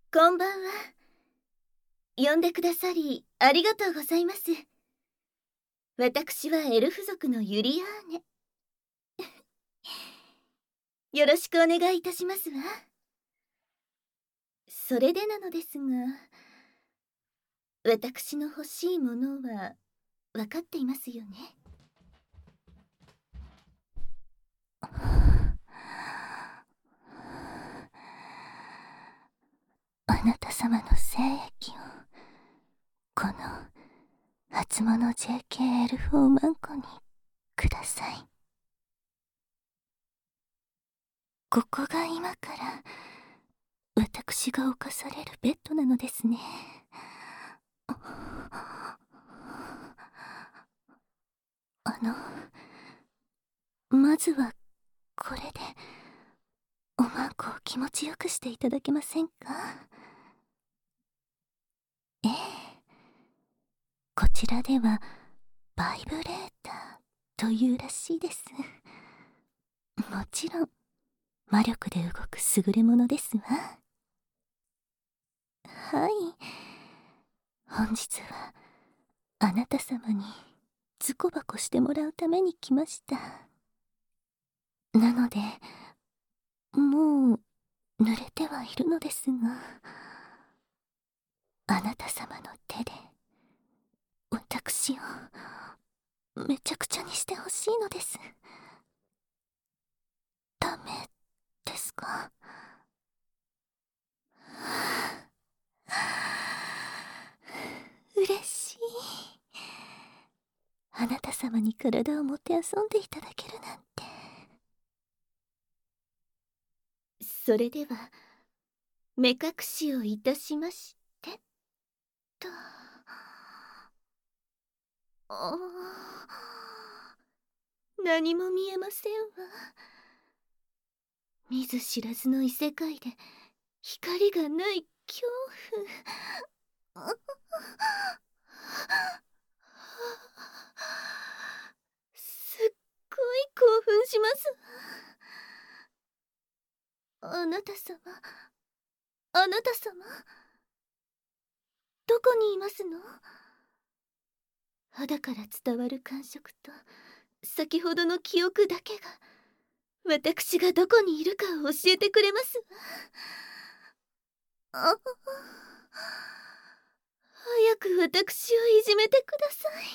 こんばんは。呼んでくださりありがとうございます。私はエルフ族のユリアーネ。よろしくお願いいたしますわ。それでなのですが、私の欲しいものは分かっていますよね。 あなた様の精液をこの初物 JK エルフオマンコにください。ここが今から私が侵されるベッドなのですね。まずはこれでおまんこを気持ちよくしていただけませんか？ええ、こちらではバイブレーターというらしいです。もちろん魔力で動く優れものですわ。はい、本日はあなた様にズコバコしてもらうために来ました。なのでもう濡れてはいるのですが、あなた様の手で私をめちゃくちゃにしてほしいのです。ダメですか？嬉しい。あなた様に体をもてあそんでいただけるなんて。 それでは目隠しをいたしましてと。何も見えませんわ。見ず知らずの異世界で光がない恐怖。すっごい興奮しますわ。あなた様、あなた様、どこにいますの？肌から伝わる感触と先ほどの記憶だけが私がどこにいるかを教えてくれますわ。早く私をいじめてください。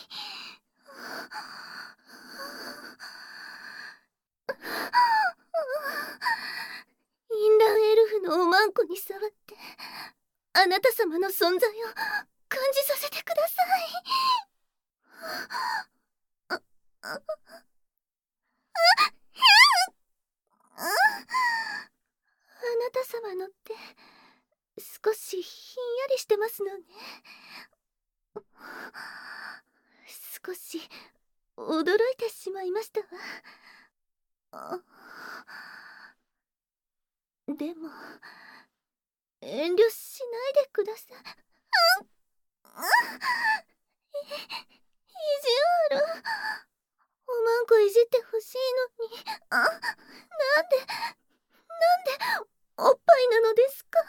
インランエルフのおまんこに触ってあなた様の存在を感じさせてください。あなた様の手少しひんやりしてますのね。少し驚いてしまいましたわ。でも遠慮しないでください。意地悪。おまんこいじってほしいのに、なんでおっぱいなのですか？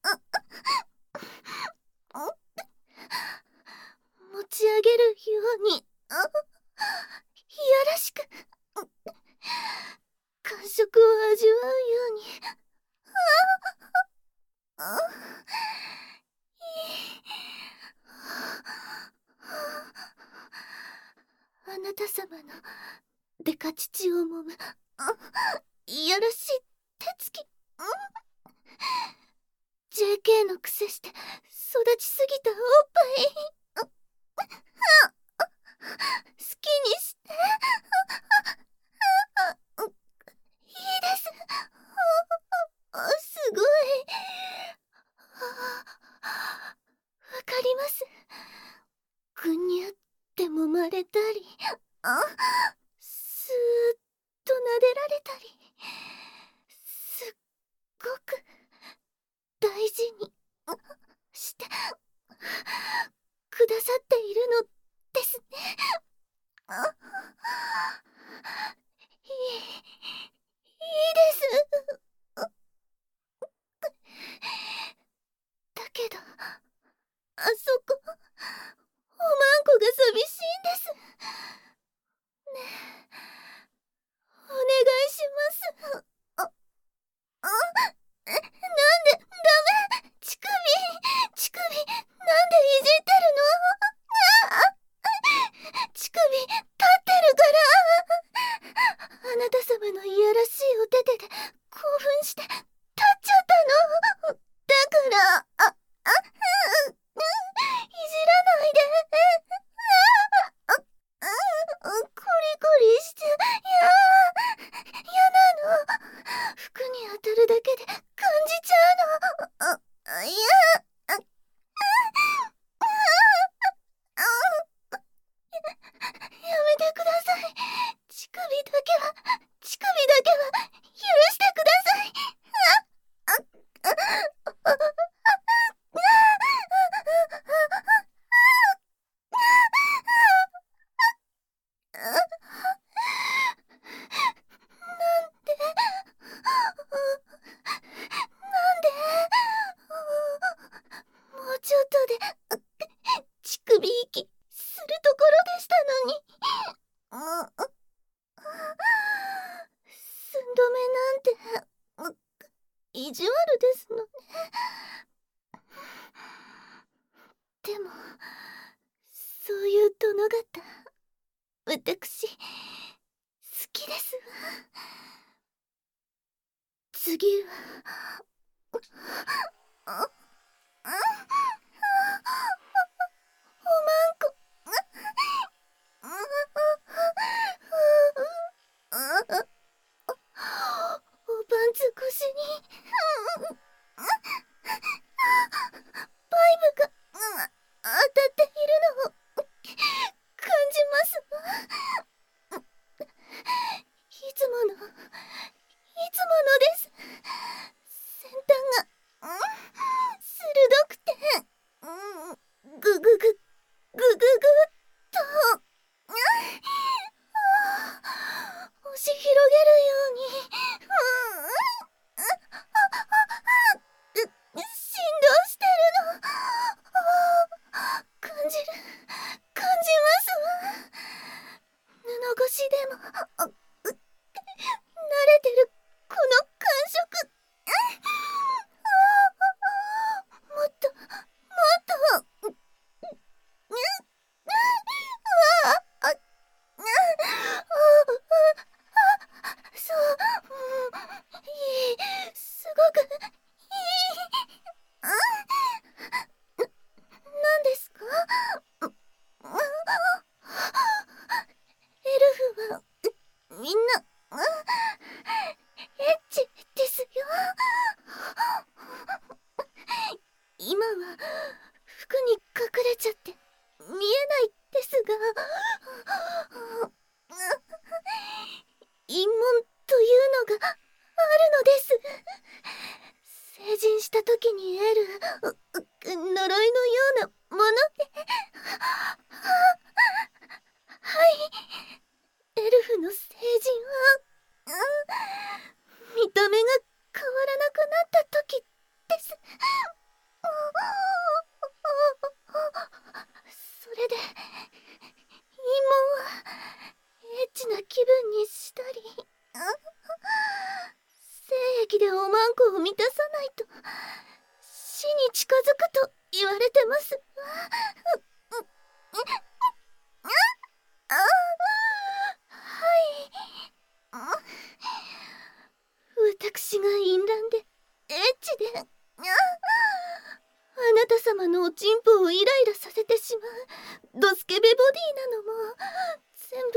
持ち上げるように、いやらしく感触を味わうように。あなた様のデカ乳を揉むいやらしい手つき。JK の癖して育ちすぎたおっぱい好きにして。いいです。すごい。わかります。ぐにゅって揉まれたり、スーッと撫でられたり、すっごく大事にしてくださっているのですね。いい、いいです。 そこ、おまんこが寂しいんです。ねえ、お願いします。なんで、ダメ、乳首、乳首、なんでいじってるの？乳首、立ってるから。あなた様のいやらしいお手手で興奮して立っちゃったの。だから、いじらないで。コリコリして、嫌なの。服に当たるだけで感じちゃうの。いや、やめてください。乳首だけは許してください。なんでもうちょっとで乳首息するところでしたのに。寸止めなんて意地悪ですのね。でもそういう殿方、私好きですわ。次はおまんこ。おパンツ越しにバイブが当たっているのを感じますわ。いつものです。先端が鋭くてぐぐぐぐぐぐっと押し広げるように振動してるの。感じますわ。布越しでも慣れてるこの感触。もっとそう、いい、すごくいい。なんですか？エルフはみんなエッチですよ。今は服に隠れちゃって見えないですが、陰門というのがあるのです。成人した時に得る呪いのようなもので。はい、エルフの成人は見た目が変わらなくなった時です。それで陰謀はエッチな気分にしたり、精液でおまんこを満たさないと死に近づくと言われてます。はい。私が淫乱でエッチであなた様のおちんぽをイライラさせてしまうドスケベボディなのも全部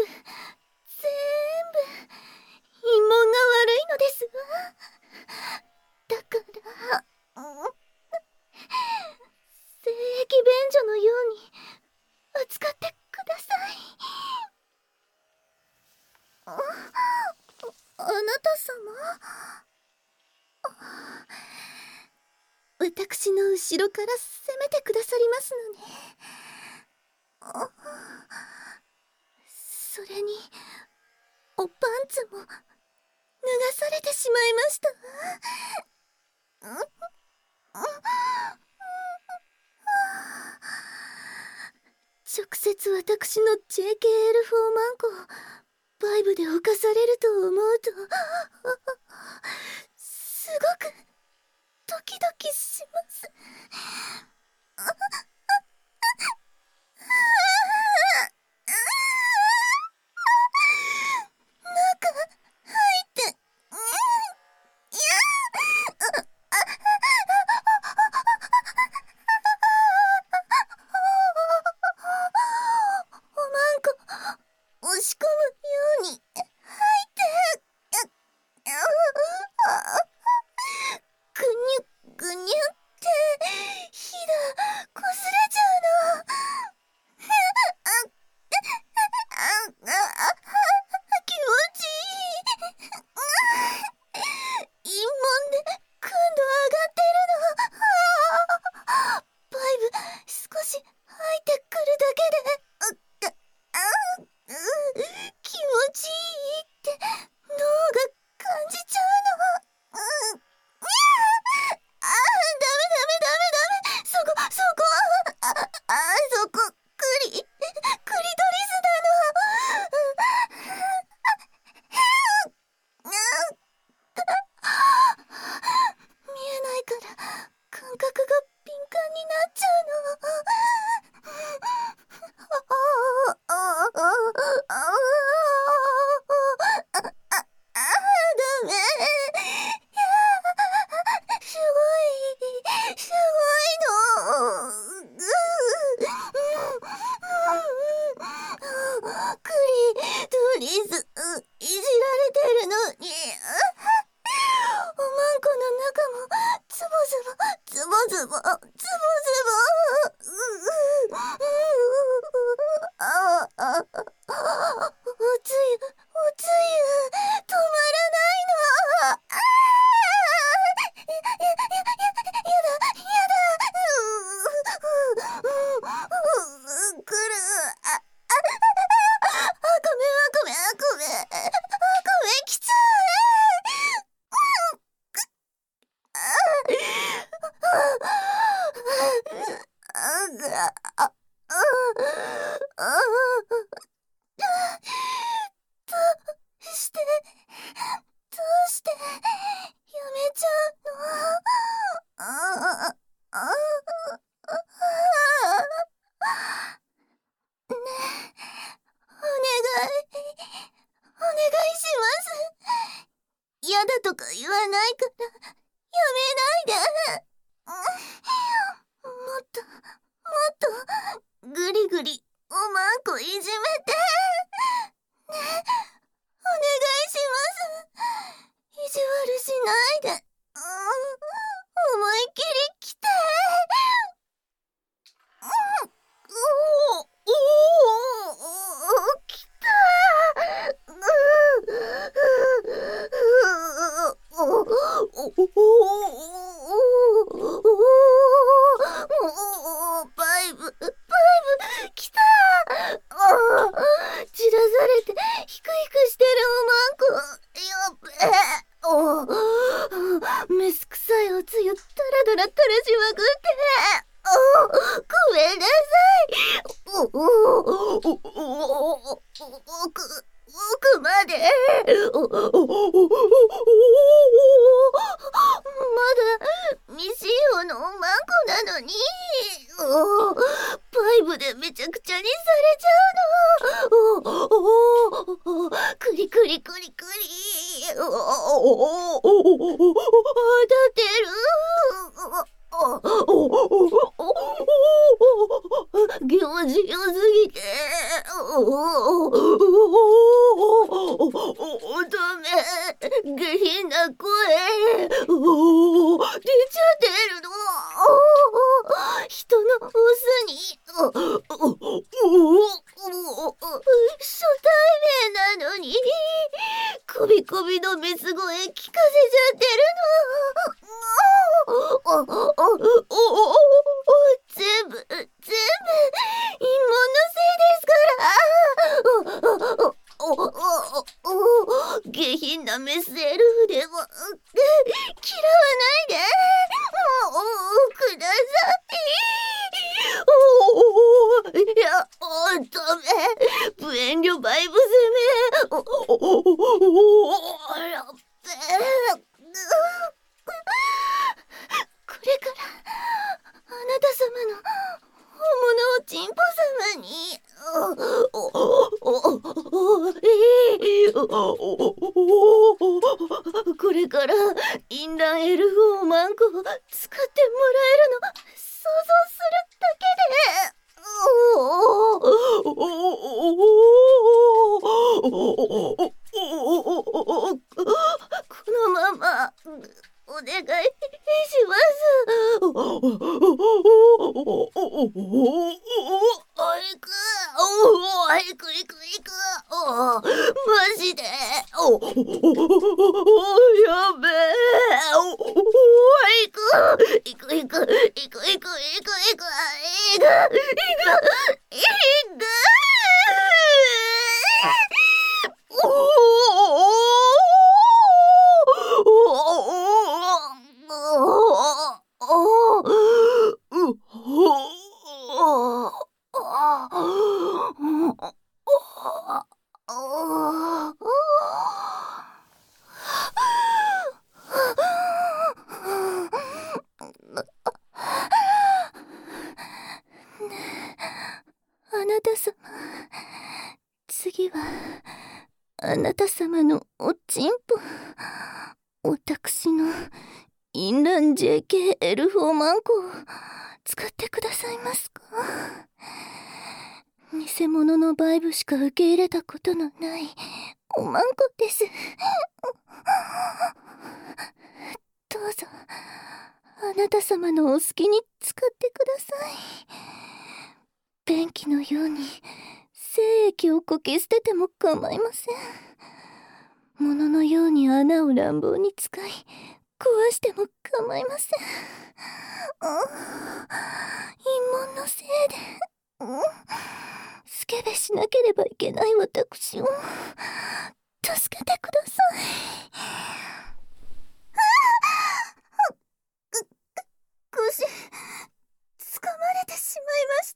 陰謀が悪いのですわ。だから精液便所のように扱ってください。あなた様、私の後ろから攻めてくださりますのね。それにおパンツも脱がされてしまいましたわ。 直接私の JKL4 マンコをバイブで侵されると思うとすごくドキドキします。中入っていやおまんこ押し込むように入ってぐにゅぐにゅってひだこすれちゃうの。気持ちいい。陰門で今度上がってるの。バイブ少し入ってくるだけで気持ちいいって脳が感じちゃうの。ダメそこそこクリトリスだの。見えないから感覚が敏感になっちゃうの。ダメ。すごいの。クリトリスいじられてるのにおまんこの中もズボズボおつゆ止まらないの。来る。ごめん。きつい。どうしてやめちゃうの。ねえ、お願いします。嫌だとか言わないからやめないで。もっとぐりぐりおまんこいじめて。ねえ、お願いします。意地悪しないで。思いっきり来て。来た。バイブ来た。散らされてヒクヒクしてるおまんこ。やっべ。メス臭いおつゆダラダラ垂らしまくって。ごめんなさい。奥まで。まだ未使用のマンコなのに。バイブでめちゃくちゃにされちゃうの。クリクリ当たってる。気持ちよすぎてダメ。下品な声出ちゃってるの。人のオスに初対面なのにこびこびのメス声聞かせちゃってるの。 本物おちんぽ様に。これから淫乱エルフオーマンコを使ってもらえるの想像するだけで。このままお願いします。マジで。やべえ。行く。 あなた様、次はあなた様のおちんぽ、私の淫乱 JK エルフオマンコを使ってくださいますか？偽物のバイブしか受け入れたことのないおまんこです。どうぞあなた様のお好きに使ってください。便器のように精液をこき捨てても構いません。物のように穴を乱暴に使い壊しても構いません。陰謀のせいでスケベしなければいけない私を助けてください。 腰掴まれてしまいました。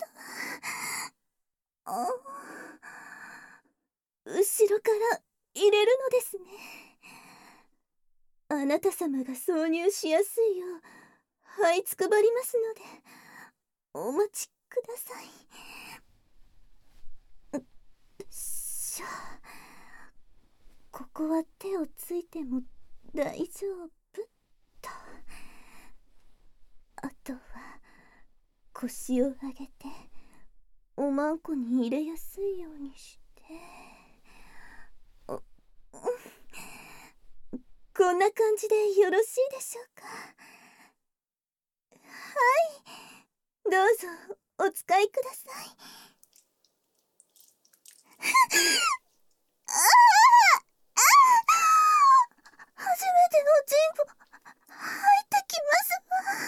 後ろから入れるのですね。あなた様が挿入しやすいよう這いつくばりますのでお待ちください。しゃ、ここは手をついても大丈夫と。あとは腰を上げておまんこに入れやすいようにして、こんな感じでよろしいでしょうか？はい、どうぞお使いください。初めてのチンポ入ってきます。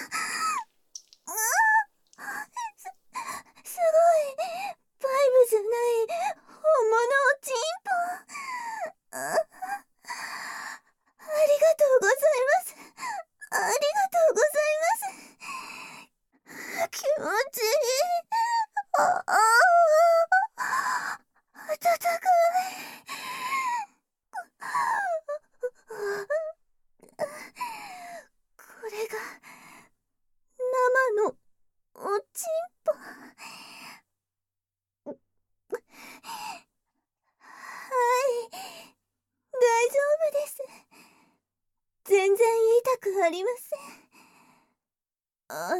すごい、バイブじゃない本物おチンポ。ありがとうございます。ありがとうございます。気持ちいい。暖かい。これが生のおちんぽ。はい、大丈夫です。全然痛くありません。な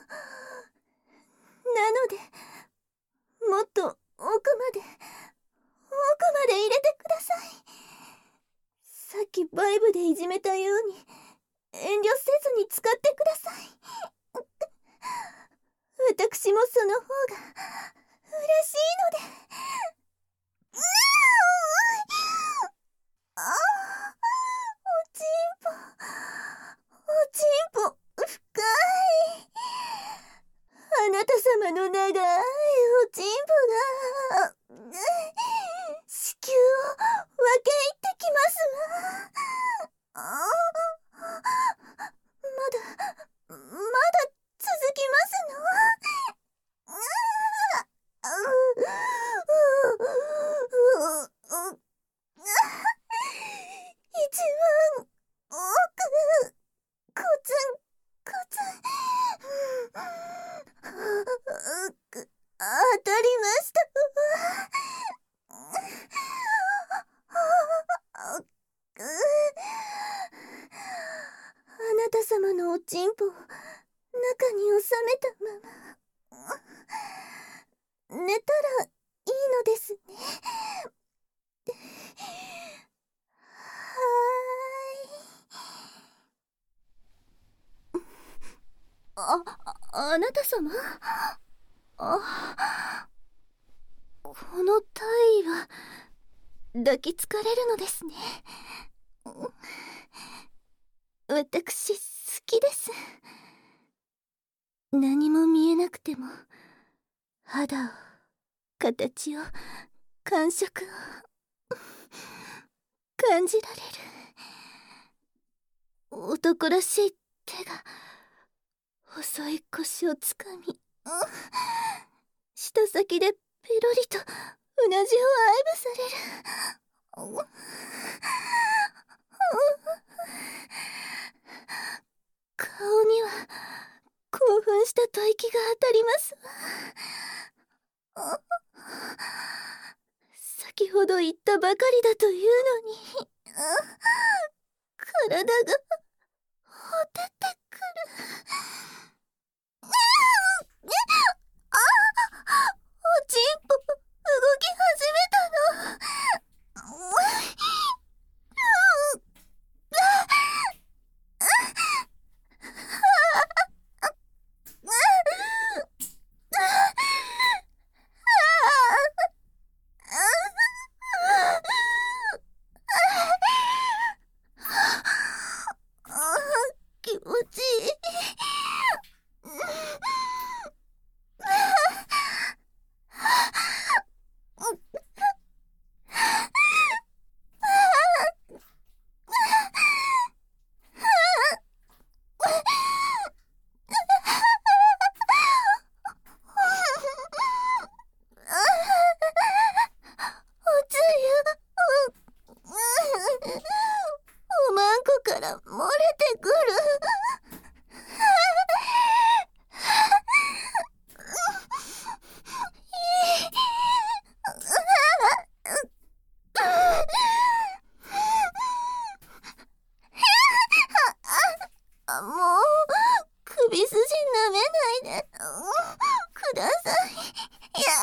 のでもっと奥まで入れてください。さっきバイブでいじめたように遠慮せずに使ってください。私もその方が嬉しいので。おちんぽ深い。あなた様の長いおちんぽが子宮を分け入ってきますわ。まだ続きますの？一番奥、コツンコツン。 めたまま寝たらいいのですね。あなた様、この体位は抱きつかれるのですね。私好きです。何も見えなくても肌を、形を、感触を感じられる。男らしい手が細い腰をつかみ、舌先でペロリとうなじを愛撫される。顔には興奮した吐息が当たりますわ。先ほど言ったばかりだというのに、体がほてってくる。おちんぽ動き始めたの。気持ちいい。おつゆ、おまんこから漏れてくる。もう首筋舐めないでください。いや、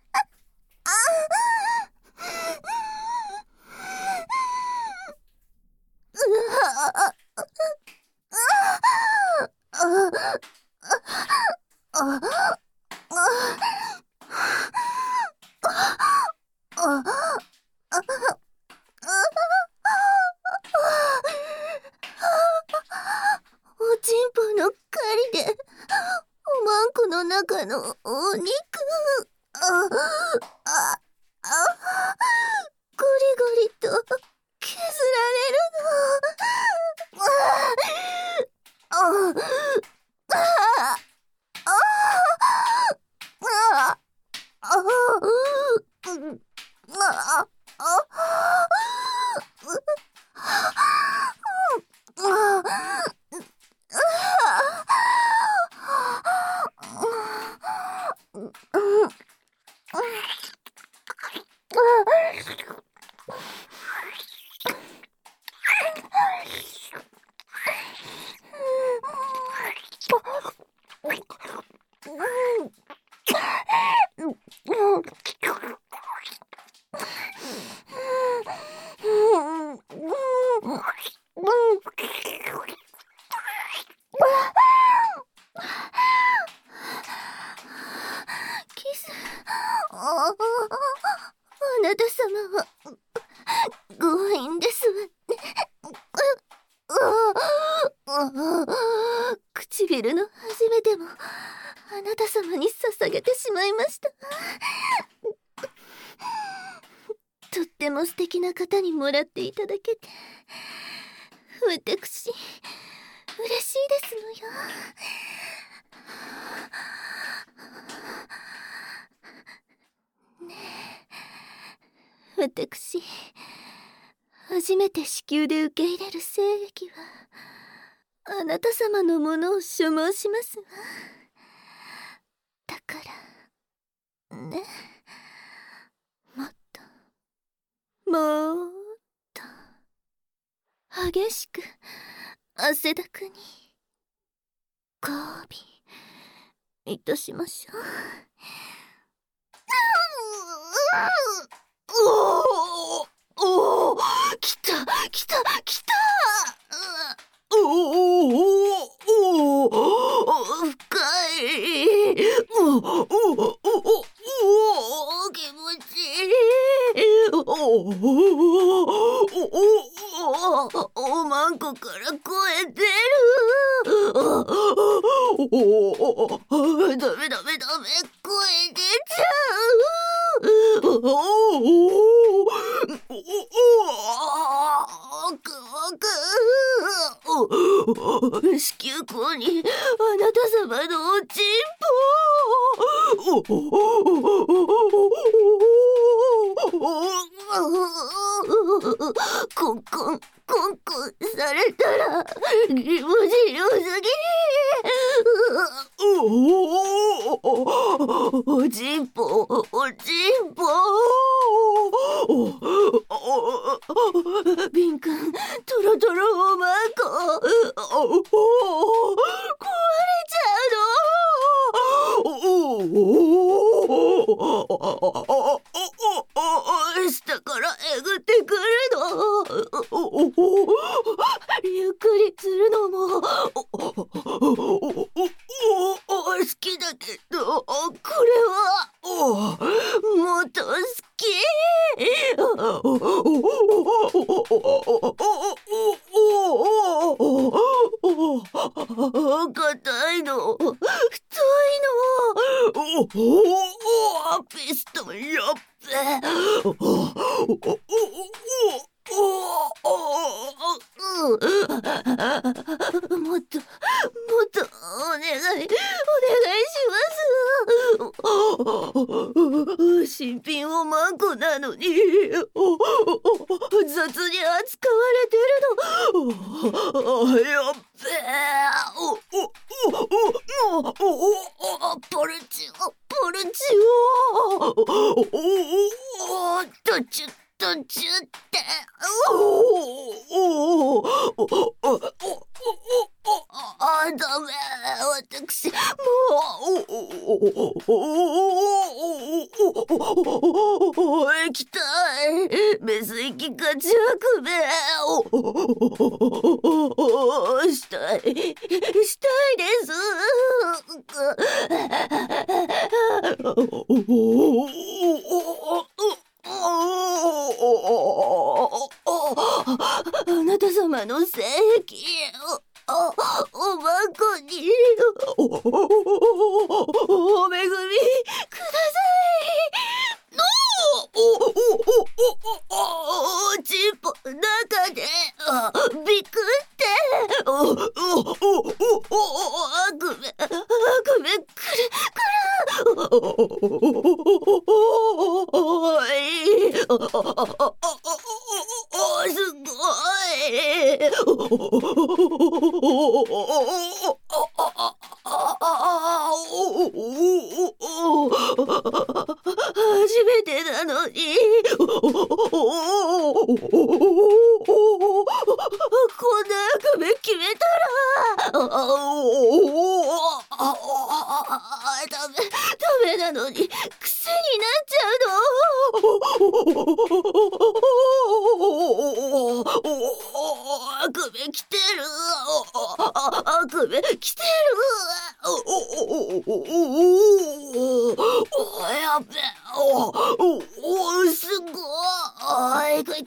おちんぽの狩りでおまんこの中のお肉、ゴリゴリと削られるキス。あなた様は強引ですわね。唇の初めてもあなた様に捧げてしまいました。とっても素敵な方にもらっていただけて私嬉しいですのよ。ねえ、私初めて子宮で受け入れる精液はあなた様のものを所望しますわ。だからね、もっともっと激しく汗だくに交尾いたしましょう。 おお、来た来た来た。おおおお、深い。おおおお、気持ちいい。おおおお、マンコから声出る。おお、ダメダメダメ、声出ちゃう。おお子宮口にあなた様のおちんぽ。コンコンコンコンされたら気持ちよすぎ。おちんぽおちんぽ。ビンくん、トロトロおまんこ。壊れちゃうの。下からえぐってくるの。ゆっくりするのも好きだけど、これはもっと好き。硬いの、太いの。ピストンやっべ。もっとお願いします。新品おまんこなのに雑に扱われてるの。やっべポルチオ途中ってダメ、私もう液体メス液が弱め。したいですあなた様の精液おまんこにお恵みください。おちんぽ中でビクって悪夢くるすご初めてなのにこんな悪夢決めたらダメなのに癖になっちゃうの。悪夢来てる。悪夢来てる。やべすごい。いく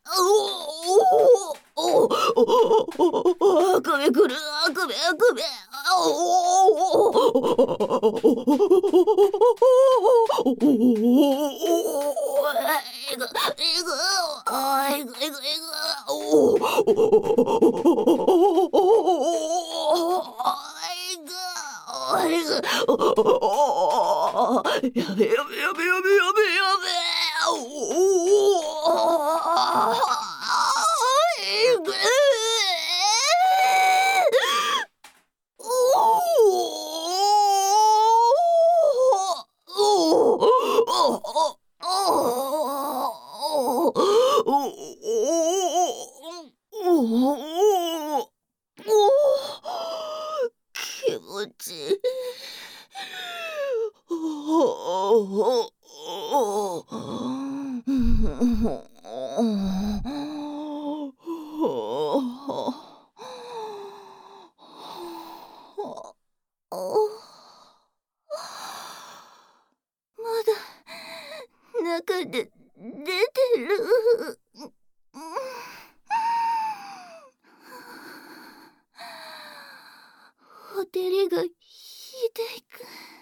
悪夢来る。悪夢やべ気持ちいい。 まだ中で出てる。ほてりがひどいく。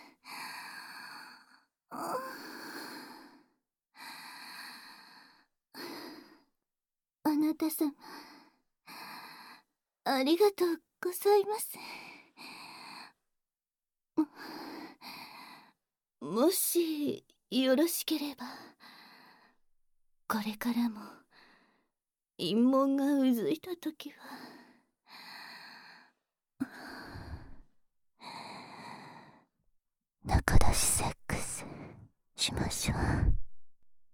あなた様、ありがとうございます。もしよろしければ、これからも陰謀がうずいたときは仲出しセックスしましょう。